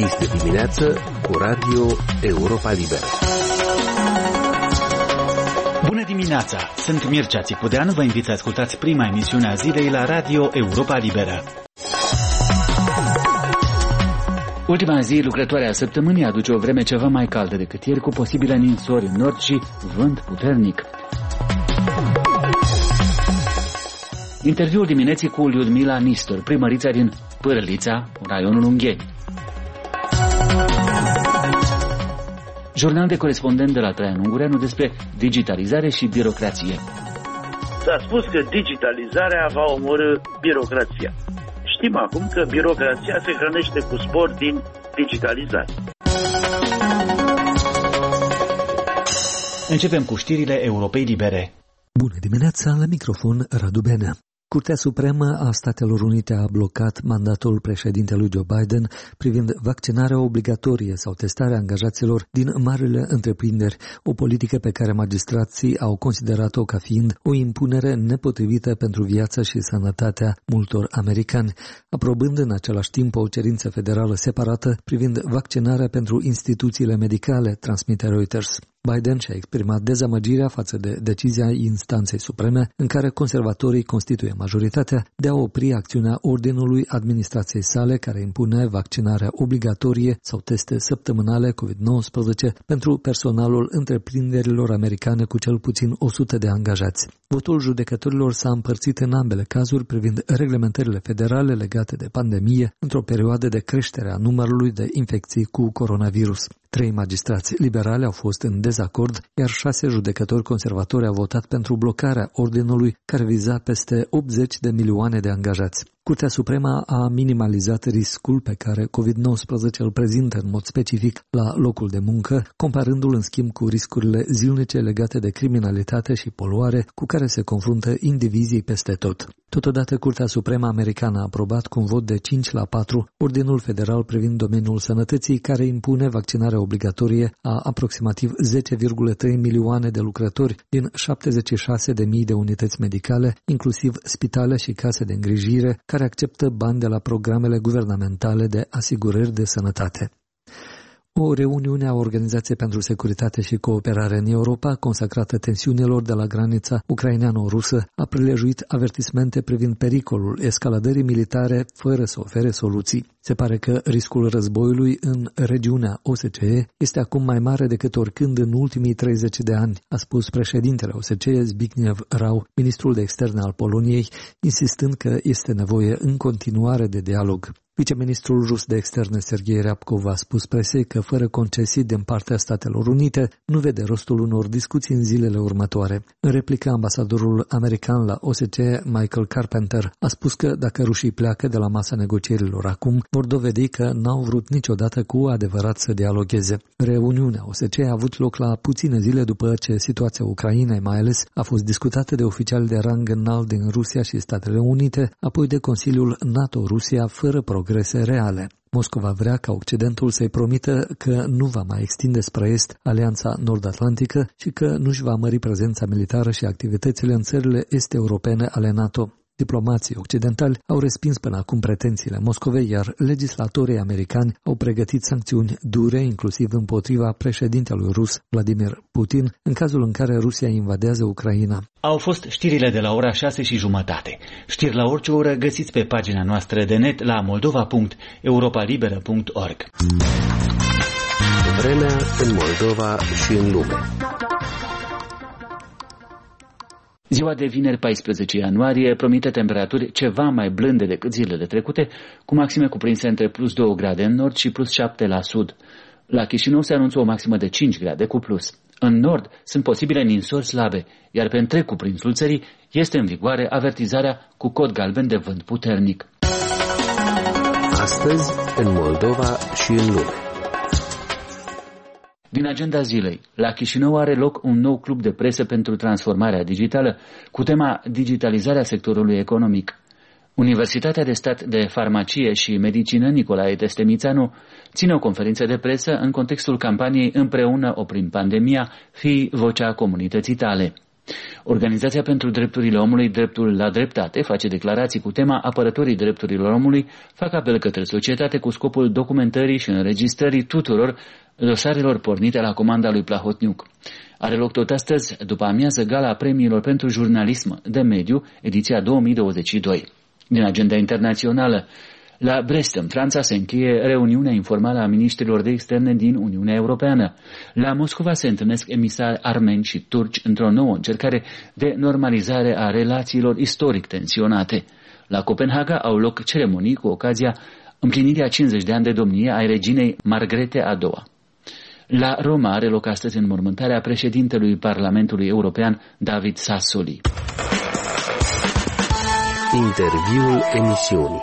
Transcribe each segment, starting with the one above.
Este dimineață cu Radio Europa Liberă. Bună dimineața! Sunt Mircea Țicudeanu, vă invit să ascultați prima emisiune a zilei la Radio Europa Liberă. Ultima zi lucrătoare a săptămânii aduce o vreme ceva mai caldă decât ieri, cu posibile ninsori în nord și vânt puternic. Interviul dimineții cu Liudmila Nistor, primărița din Pârlița, raionul Ungheni. Jurnal de corespondent de la Traian Ungureanu despre digitalizare și birocrație. S-a spus că digitalizarea va omorî birocrația. Știm acum că birocrația se hrănește cu spor din digitalizare. Începem cu știrile Europei Libere. Bună dimineața, la microfon Radu Benea. Curtea Supremă a Statelor Unite a blocat mandatul președintelui Joe Biden privind vaccinarea obligatorie sau testarea angajaților din marile întreprinderi, o politică pe care magistrații au considerat-o ca fiind o impunere nepotrivită pentru viața și sănătatea multor americani, aprobând în același timp o cerință federală separată privind vaccinarea pentru instituțiile medicale, transmite Reuters. Biden și-a exprimat dezamăgirea față de decizia instanței supreme în care conservatorii constituie majoritatea de a opri acțiunea ordinului administrației sale care impune vaccinarea obligatorie sau teste săptămânale COVID-19 pentru personalul întreprinderilor americane cu cel puțin 100 de angajați. Votul judecătorilor s-a împărțit în ambele cazuri privind reglementările federale legate de pandemie într-o perioadă de creștere a numărului de infecții cu coronavirus. 3 magistrați liberali au fost în dezacord, iar 6 judecători conservatori au votat pentru blocarea ordinului care viza peste 80 de milioane de angajați. Curtea Supremă a minimalizat riscul pe care COVID-19 îl prezintă în mod specific la locul de muncă, comparându-l în schimb cu riscurile zilnice legate de criminalitate și poluare cu care se confruntă indivizii peste tot. Totodată, Curtea Supremă americană a aprobat cu un vot de 5-4 ordinul federal privind domeniul sănătății care impune vaccinarea obligatorie a aproximativ 10,3 milioane de lucrători din 76.000 de unități medicale, inclusiv spitale și case de îngrijire, care acceptă bani de la programele guvernamentale de asigurări de sănătate. O reuniune a Organizației pentru Securitate și Cooperare în Europa, consacrată tensiunilor de la granița ucraineano-rusă, a prelejuit avertismente privind pericolul escaladării militare fără să ofere soluții. Se pare că riscul războiului în regiunea OSCE este acum mai mare decât oricând în ultimii 30 de ani, a spus președintele OSCE Zbigniew Rau, ministrul de externe al Poloniei, insistând că este nevoie în continuare de dialog. Viceministrul rus de externe Sergei Ryabkov a spus presei că fără concesii din partea Statelor Unite nu vede rostul unor discuții în zilele următoare. În replică, ambasadorul american la OSCE, Michael Carpenter, a spus că dacă rușii pleacă de la masa negocierilor acum, vor dovedi că n-au vrut niciodată cu adevărat să dialogheze. Reuniunea OSCE a avut loc la puține zile după ce situația Ucrainei, mai ales, a fost discutată de oficiali de rang înalt din Rusia și Statele Unite, apoi de Consiliul NATO-Rusia fără progrese reale. Moscova vrea ca Occidentul să-i promită că nu va mai extinde spre est Alianța Nord-Atlantică și că nu-și va mări prezența militară și activitățile în țările est-europene ale NATO. Diplomații occidentali au respins până acum pretențiile Moscovei, iar legislatorii americani au pregătit sancțiuni dure, inclusiv împotriva președintelui rus Vladimir Putin, în cazul în care Rusia invadează Ucraina. Au fost știrile de la ora 6:30. Știri la orice oră găsiți pe pagina noastră de net la moldova.europalibera.org. Vremea în Moldova și în lume. Ziua de vineri 14 ianuarie promite temperaturi ceva mai blânde decât zilele trecute, cu maxime cuprinse între plus 2 grade în nord și plus 7 la sud. La Chișinău se anunță o maximă de 5 grade cu plus. În nord sunt posibile ninsori slabe, iar pe întreg cuprinsul țării este în vigoare avertizarea cu cod galben de vânt puternic. Astăzi, în Moldova și în lume. Din agenda zilei, la Chișinău are loc un nou club de presă pentru transformarea digitală cu tema digitalizarea sectorului economic. Universitatea de Stat de Farmacie și Medicină Nicolae Testemițanu ține o conferință de presă în contextul campaniei Împreună oprim pandemia, fii vocea comunității tale. Organizația pentru Drepturile Omului, Dreptul la Dreptate, face declarații cu tema apărătorii drepturilor omului, fac apel către societate cu scopul documentării și înregistrării tuturor dosarelor pornite la comanda lui Plahotniuc. Are loc tot astăzi, după amiază, gala premiilor pentru jurnalism de mediu, ediția 2022. Din agenda internațională, la Brest, în Franța, se încheie reuniunea informală a miniștrilor de externe din Uniunea Europeană. La Moscova se întâlnesc emisari armeni și turci într-o nouă încercare de normalizare a relațiilor istoric tensionate. La Copenhaga au loc ceremonii cu ocazia împlinirii a 50 de ani de domnie ai reginei Margrete a II-a. La Roma are loc astăzi înmormântarea președintelui Parlamentului European, David Sassoli. Interviul emisiunii.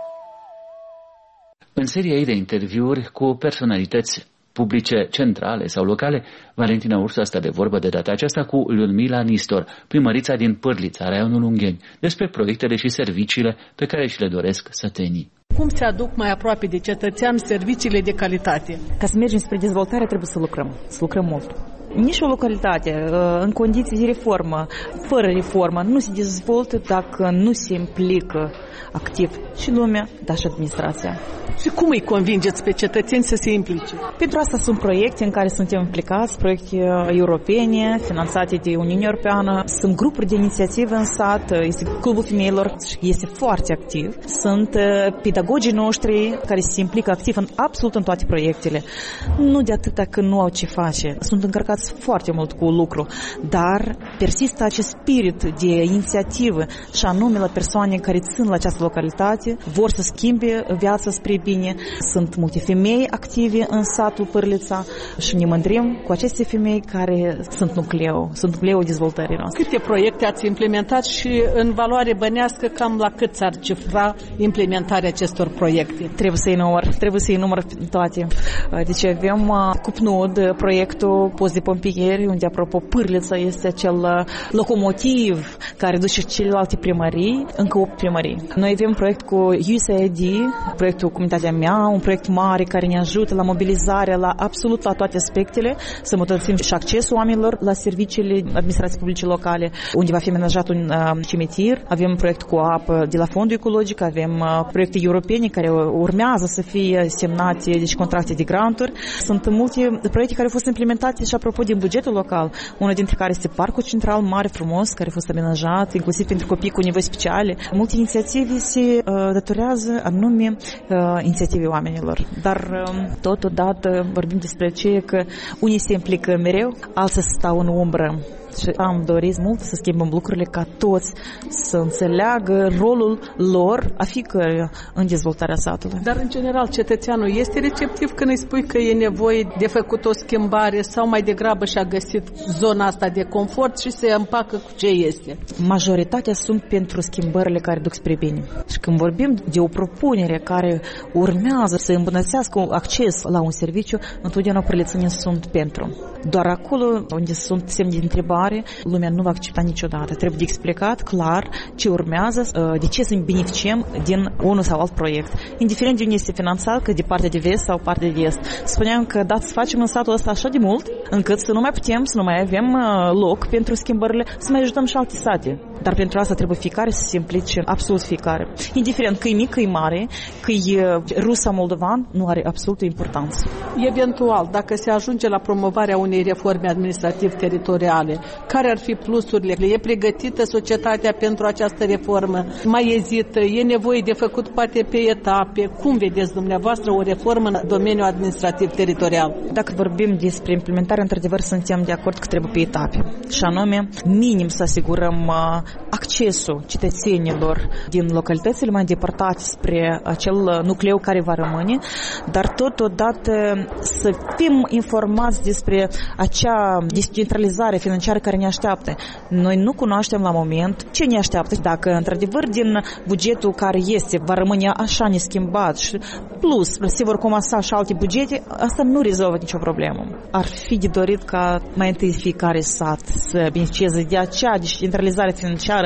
În seria ei de interviuri cu personalități publice centrale sau locale, Valentina Ursu a stat de vorbă de data aceasta cu Ludmila Nistor, primărița din Pârlița, raionul Ungheni, despre proiectele și serviciile pe care și le doresc sătenii. Cum se aduc mai aproape de cetățean serviciile de calitate? Ca să mergem spre dezvoltare trebuie să lucrăm mult. Nici o localitate, în condiții de reformă, fără reformă, nu se dezvoltă dacă nu se implică activ și lumea, dar și administrația. Și cum îi convingeți pe cetățeni să se implice? Pentru asta sunt proiecte în care suntem implicați, proiecte europene, finanțate de Uniunea Europeană. Sunt grupuri de inițiativă în sat, este Clubul Femeilor, este foarte activ. Sunt pedagogii noștri care se implică activ absolut în toate proiectele. Nu de atâta că nu au ce face, sunt încărcați foarte mult cu lucru, dar persistă acest spirit de inițiativă și anume la persoane care țin la această localitate, vor să schimbe viața spre bine. Sunt multe femei active în satul Pârlița și ne mândrim cu aceste femei care sunt nucleul dezvoltării noastre. Câte proiecte ați implementat și în valoare bănească cam la cât s-ar cifra implementarea acestor proiecte? Trebuie să-i număr toate. Deci avem cu PNUD proiectul Post de Pompieri, unde apropo Pârlița este acel locomotiv care duce celelalte primării, încă 8 primării. Noi avem proiect cu USAID, proiectul Comunitatea Mea, un proiect mare care ne ajută la mobilizarea la absolut la toate aspectele, să îmbunătățim și accesul oamenilor la serviciile administrației publice locale, unde va fi amenajat un cimitir. Avem un proiect cu apă de la Fondul Ecologic, avem proiecte europene care urmează să fie semnate, deci contracte de granturi. Sunt multe proiecte care au fost implementate și apropo din bugetul local, unul dintre care este Parcul Central mare, frumos, care a fost amenajat, inclusiv pentru copii cu nevoi speciale. Multe inițiative se datorează anume inițiativei oamenilor. Dar totodată vorbim despre aceea că unii se implică mereu, alții stau în umbră. Și am dorit mult să schimbăm lucrurile ca toți să înțeleagă rolul lor a fiecăruia în dezvoltarea satului. Dar în general cetățeanul este receptiv când îi spui că e nevoie de făcut o schimbare sau mai degrabă și-a găsit zona asta de confort și se împacă cu ce este? Majoritatea sunt pentru schimbările care duc spre bine. Și când vorbim de o propunere care urmează să îmbunătățească acces la un serviciu, întotdeauna părlițenii sunt pentru. Doar acolo unde sunt semne de întrebare, lumea nu va accepta niciodată. Trebuie de explicat clar ce urmează, de ce să beneficiem din unul sau alt proiect. Indiferent de unde este finanțat, că de partea de vest sau partea de est. Spuneam că dați să facem în satul ăsta așa de mult, încât să nu mai putem, să nu mai avem loc pentru schimbările, să mai ajutăm și alte sate. Dar pentru asta trebuie fiecare să se implice, absolut fiecare. Indiferent că e mic, că e mare, că e rus sau moldovan, nu are absolut importanță. Eventual, dacă se ajunge la promovarea unei reforme administrativ-teritoriale, care ar fi plusurile? E pregătită societatea pentru această reformă? Mai ezită? E nevoie de făcut poate pe etape? Cum vedeți dumneavoastră o reformă în domeniul administrativ-teritorial? Dacă vorbim despre implementare, într-adevăr suntem de acord că trebuie pe etape. Și anume, minim să asigurăm accesul cetățenilor din localitățile mai îndepărtate spre acel nucleu care va rămâne, dar totodată să fim informați despre acea descentralizare financiară care ne așteaptă. Noi nu cunoaștem la moment ce ne așteaptă. Dacă într-adevăr din bugetul care este va rămâne așa neschimbat și plus se vor comasa și alte bugete, asta nu rezolvă nicio problemă. Ar fi de dorit ca mai întâi fiecare sat să beneficieze de acea descentralizare financiară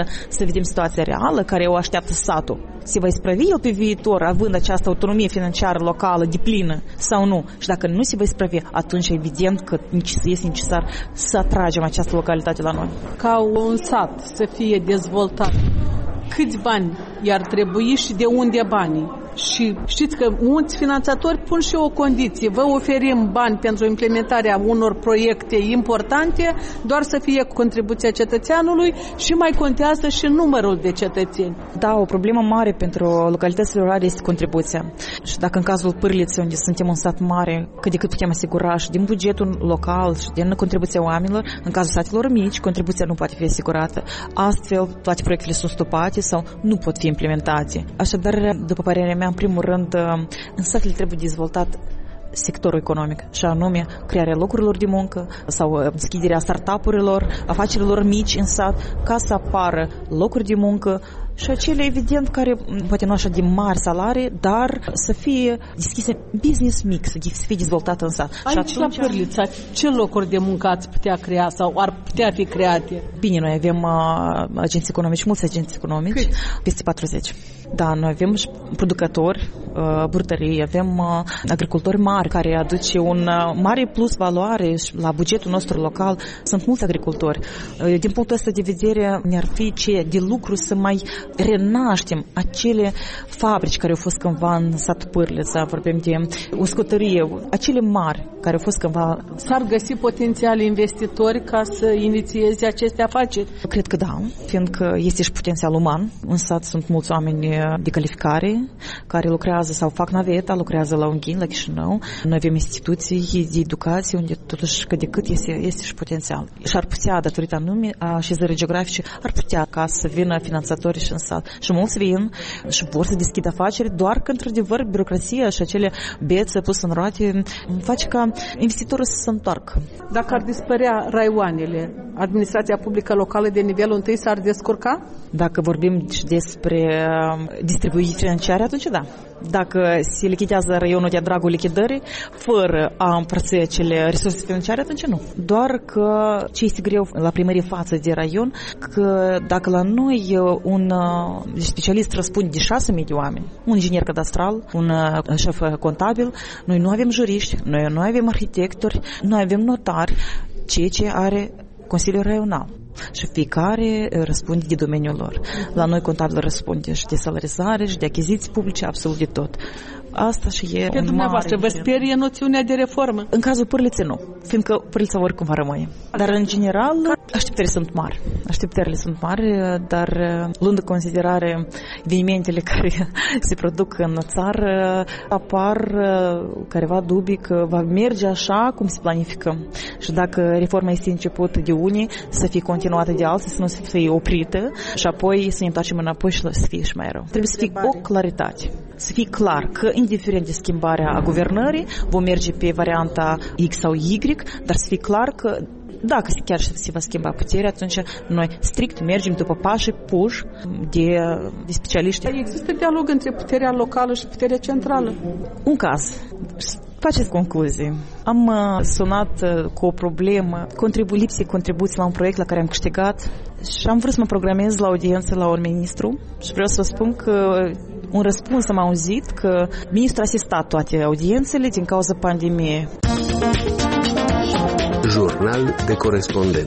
să vedem situația reală care o așteaptă satul. Se va isprăvi el pe viitor având această autonomie financiară locală deplină sau nu? Și dacă nu se va isprăvi, atunci evident că este necesar să atragem această localitate la noi. Ca un sat să fie dezvoltat, câți bani i-ar trebui și de unde banii? Și știți că mulți finanțatori pun și o condiție. Vă oferim bani pentru implementarea unor proiecte importante, doar să fie contribuția cetățeanului și mai contează și numărul de cetățeni. Da, o problemă mare pentru localitățile rurale este contribuția. Și dacă în cazul Pârliței, unde suntem un sat mare, cât de cât putem asigura și din bugetul local și din contribuția oamenilor, în cazul satelor mici, contribuția nu poate fi asigurată. Astfel, toate proiectele sunt stopate sau nu pot fi implementate. Așadar, după părerea mea, în primul rând, în satele trebuie dezvoltat sectorul economic, și anume crearea locurilor de muncă sau deschiderea startup-urilor, afacerilor mici în sat, ca să apară locuri de muncă și acele, evident, care poate nu așa de mari salarii, dar să fie deschise business mix, să fie dezvoltat în sat. Aici, și atunci, la Pârlița, ce locuri de muncă ați putea crea sau ar putea fi create? Bine, noi avem agenții economici, mulți agenții economici, peste 40. Da, noi avem și producători, burtării, avem agricultori mari care aduce un mare plus valoare la bugetul nostru local. Sunt mulți agricultori. Din punctul ăsta de vedere, ne-ar fi de lucru să mai renaștem acele fabrici care au fost cândva în satul Pârlița, vorbim de uscotărie, acele mari care au fost cândva. S-ar găsi potențiali investitori ca să inițieze aceste afaceri? Cred că da, fiindcă este și potențial uman. În sat sunt mulți oameni de calificare care lucrează sau fac naveta, lucrează la Ungheni, la Chișinău. Noi avem instituții de educație unde totuși cât de cât este și potențial. Și ar putea, datorită anume a așezării geografice, ar putea ca să vină finanțatori și în sat. Și mulți vin și vor să deschidă afaceri, doar că, într-adevăr, birocrația și acele bețe puse în roate face ca investitorul să se întoarcă. Dacă ar dispărea raioanele, administrația publică locală de nivelul 1 s-ar descurca? Dacă vorbim despre distribuții financiare, atunci da. Dacă se lichidează raionul de dragul lichidării, fără a împărți acele resurse financiare, atunci nu. Doar că ce este greu la primărie față de raion, că dacă la noi un specialist răspunde de 6.000 de oameni, un inginer cadastral, un șef contabil, noi nu avem juriști, noi nu avem arhitectori, noi avem notari, ceea ce are Consiliul Raional. Și fiecare răspunde de domeniul lor. La noi contabil răspunde și de salarizare și de achiziții publice, absolut de tot. Asta și e pe dumneavoastră vă sperie noțiunea de reformă? În cazul Pârliței nu, fiindcă Pârlița oricum va rămâne. Dar în general așteptările sunt mari. Așteptările sunt mari, dar luând în considerare evenimentele care se produc în țară, apar careva dubii că va merge așa cum se planifică. Și dacă reforma este început de unii, să fie continuată de alții, să nu să fie oprită și apoi să ne întoarcem înapoi și să fie și mai rău. Trebuie să fie o claritate. Să fie clar că, indiferent de schimbarea guvernării, vom merge pe varianta X sau Y, dar să fie clar că dacă chiar se va schimba puterea, atunci noi strict mergem după pașii puși de specialiști. Există dialog între puterea locală și puterea centrală? Un caz. Faceți concluzii. Am sunat cu o problemă, lipsii contribuții la un proiect la care am câștigat și am vrut să mă programez la audiență la un ministru și vreau să vă spun că un răspuns am auzit că ministrul a asistat toate audiențele din cauza pandemiei. Jurnal de corespondent.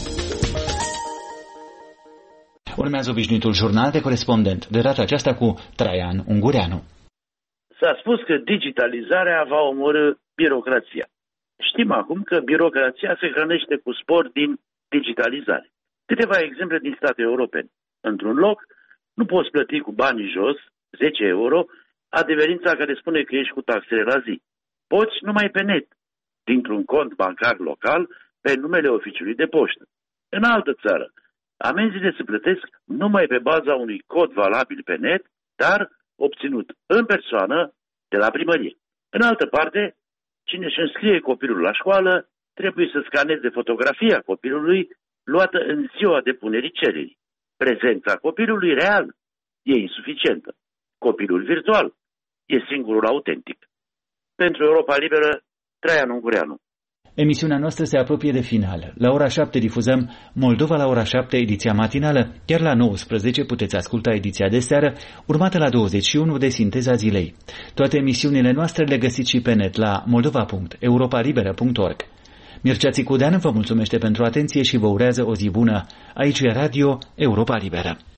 Urmează obișnuitul jurnal de corespondent, de data aceasta cu Traian Ungureanu. S-a spus că digitalizarea va omorî birocrația. Știm acum că birocrația se hrănește cu spor din digitalizare. Câteva exemple din state europene. Într-un loc, nu poți plăti cu banii jos, 10 euro, adeverința care spune că ești cu taxele la zi. Poți numai pe net, dintr-un cont bancar local, pe numele oficiului de poștă. În altă țară, amenziile se plătesc numai pe baza unui cod valabil pe net, dar obținut în persoană de la primărie. În altă parte, cine își înscrie copilul la școală trebuie să scaneze fotografia copilului luată în ziua depunerii cererii. Prezența copilului real e insuficientă. Copilul virtual e singurul autentic. Pentru Europa Liberă, Traian Ungureanu. Emisiunea noastră se apropie de final. La ora 7 difuzăm Moldova la ora 7, ediția matinală, iar la 19 puteți asculta ediția de seară, urmată la 21 de Sinteza zilei. Toate emisiunile noastre le găsiți și pe net la moldova.europalibera.org. Mircea Țicudean vă mulțumește pentru atenție și vă urează o zi bună. Aici e Radio Europa Liberă.